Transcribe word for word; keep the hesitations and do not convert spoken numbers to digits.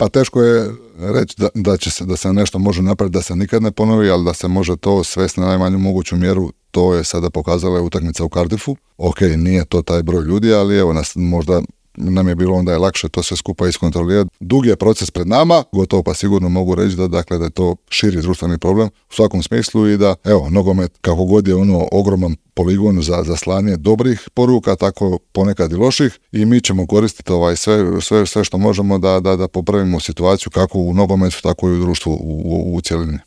A teško je reći da, da, će se, da se nešto može napraviti da se nikad ne ponovi, ali da se može to svesti na najmanju moguću mjeru, to je sada pokazala utakmica u Cardiffu. Ok, nije to taj broj ljudi, ali evo nas možda nam je bilo onda je lakše to sve skupa iskontrolirati. Dug je proces pred nama, gotovo pa sigurno mogu reći da, dakle, da je to širi društveni problem u svakom smislu i da, evo, nogomet kako god je ono ogroman poligon za, za slanje dobrih poruka, tako ponekad i loših, i mi ćemo koristiti ovaj sve, sve, sve što možemo da, da, da popravimo situaciju kako u nogometu, tako i u društvu u, u, u cjelini.